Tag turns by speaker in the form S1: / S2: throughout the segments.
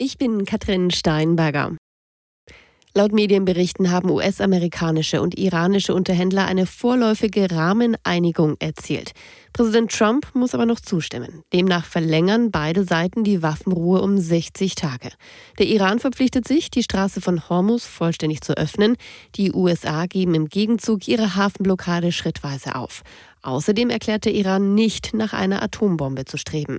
S1: Ich bin Katrin Steinberger. Laut Medienberichten haben US-amerikanische und iranische Unterhändler eine vorläufige Rahmeneinigung erzielt. Präsident Trump muss aber noch zustimmen. Demnach verlängern beide Seiten die Waffenruhe um 60 Tage. Der Iran verpflichtet sich, die Straße von Hormuz vollständig zu öffnen. Die USA geben im Gegenzug ihre Hafenblockade schrittweise auf. Außerdem erklärt der Iran nicht, nach einer Atombombe zu streben.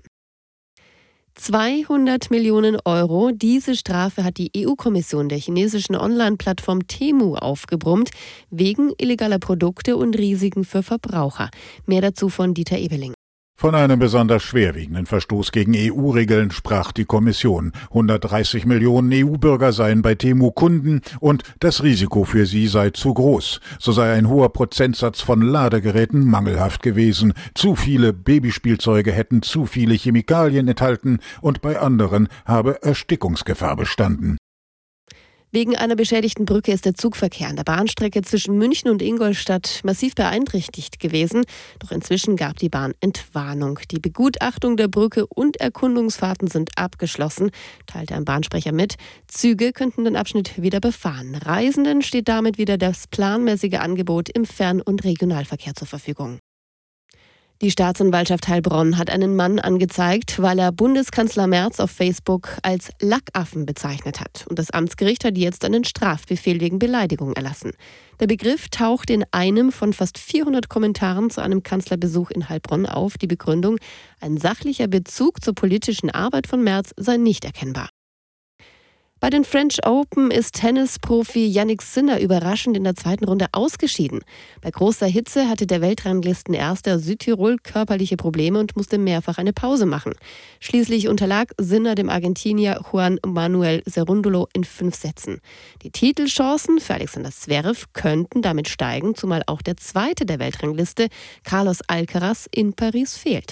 S1: 200 Millionen Euro. Diese Strafe hat die EU-Kommission der chinesischen Online-Plattform Temu aufgebrummt, wegen illegaler Produkte und Risiken für Verbraucher. Mehr dazu von Dieter Ebeling.
S2: Von einem besonders schwerwiegenden Verstoß gegen EU-Regeln sprach die Kommission. 130 Millionen EU-Bürger seien bei Temu Kunden und das Risiko für sie sei zu groß. So sei ein hoher Prozentsatz von Ladegeräten mangelhaft gewesen. Zu viele Babyspielzeuge hätten zu viele Chemikalien enthalten und bei anderen habe Erstickungsgefahr bestanden.
S1: Wegen einer beschädigten Brücke ist der Zugverkehr an der Bahnstrecke zwischen München und Ingolstadt massiv beeinträchtigt gewesen. Doch inzwischen gab die Bahn Entwarnung. Die Begutachtung der Brücke und Erkundungsfahrten sind abgeschlossen, teilte ein Bahnsprecher mit. Züge könnten den Abschnitt wieder befahren. Reisenden steht damit wieder das planmäßige Angebot im Fern- und Regionalverkehr zur Verfügung. Die Staatsanwaltschaft Heilbronn hat einen Mann angezeigt, weil er Bundeskanzler Merz auf Facebook als Lackaffen bezeichnet hat. Und das Amtsgericht hat jetzt einen Strafbefehl wegen Beleidigung erlassen. Der Begriff taucht in einem von fast 400 Kommentaren zu einem Kanzlerbesuch in Heilbronn auf. Die Begründung: ein sachlicher Bezug zur politischen Arbeit von Merz sei nicht erkennbar. Bei den French Open ist Tennisprofi Jannik Sinner überraschend in der zweiten Runde ausgeschieden. Bei großer Hitze hatte der Weltranglistenerste aus Südtirol körperliche Probleme und musste mehrfach eine Pause machen. Schließlich unterlag Sinner dem Argentinier Juan Manuel Cerúndolo in 5 Sätzen. Die Titelchancen für Alexander Zverev könnten damit steigen, zumal auch der Zweite der Weltrangliste, Carlos Alcaraz, in Paris fehlt.